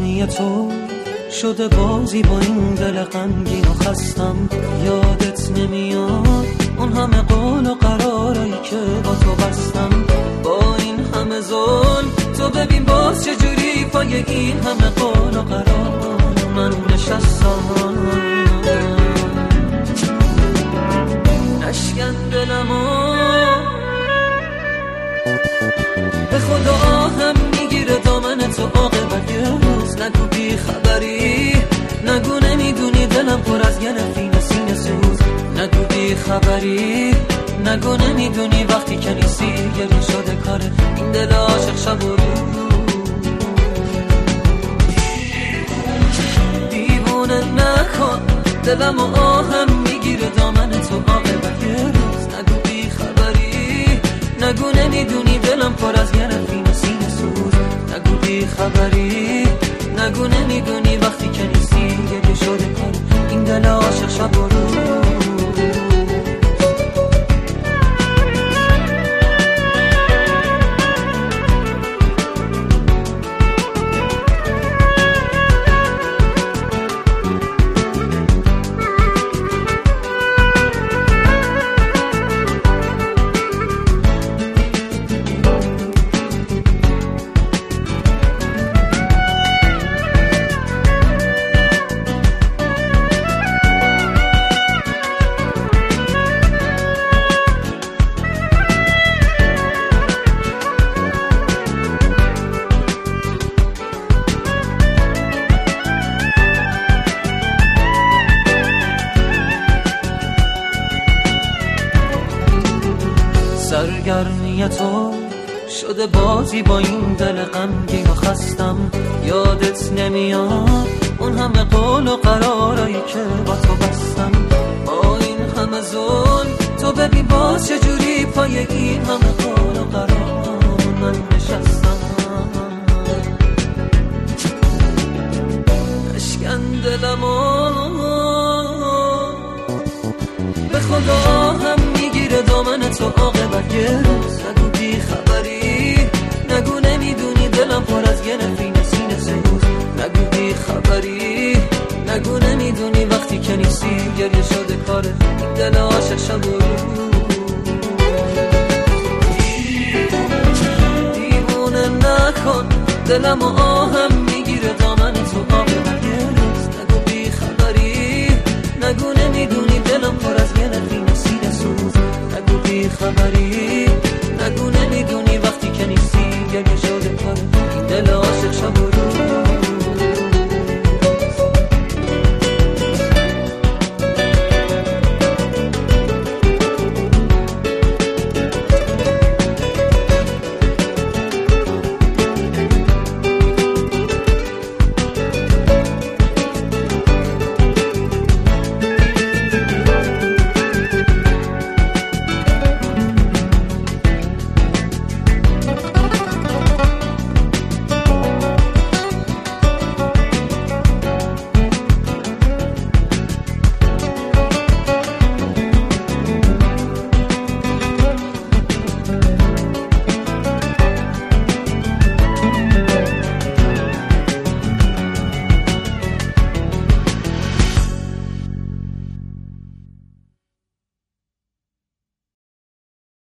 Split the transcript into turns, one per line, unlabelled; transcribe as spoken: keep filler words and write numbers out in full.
سرگرمی تو شده بازی با این دل غمگین و خستم. یادت نمیاد اون همه قول و قرارایی که با تو بستم؟ با این همه ظلم تو ببین باز چجوری پای این همه قول و قرار من نشستم. نشکن دلمو به خدا آهم میگیره دامن تو عاقبت یه روز. نگو بی خبری، نگو نمیدونی دلم پر از گرفین سینه سوز. نگو بی خبری، نگو نمیدونی وقتی که نیستی گریه شده کار این دل عاشق شب و روز. دیوونه نکن دلم و آهم میگیره دامن تو عاقبت یه روز. نگو بی خبری، نگو نمیدونی دلم پر از گرفین سینه سوز. نگو بی خبری، نگو نمیدونی وقتی که نیستی گریه شده کار این دل عاشق شب و روز. سرگرمی تو شده بازی با این دل غمگین و خستم. یادت نمیاد اون همه قول و قرارایی که با تو بستم؟ با این همه ظلم تو ببین باز چجوری پای این همه قول و قرار من نشستم. اشکن دلمو به خدا هم میگیره دامن تو عاقبت یه روز. نگو بی خبری، نگو نمیدونی دلم پر از گرفین سینه سوز. نگو بی خبری، نگو نمیدونی وقتی که نیستی گریه شده کار این دل عاشق شب و روز. دیوونه نکن دلم و آهم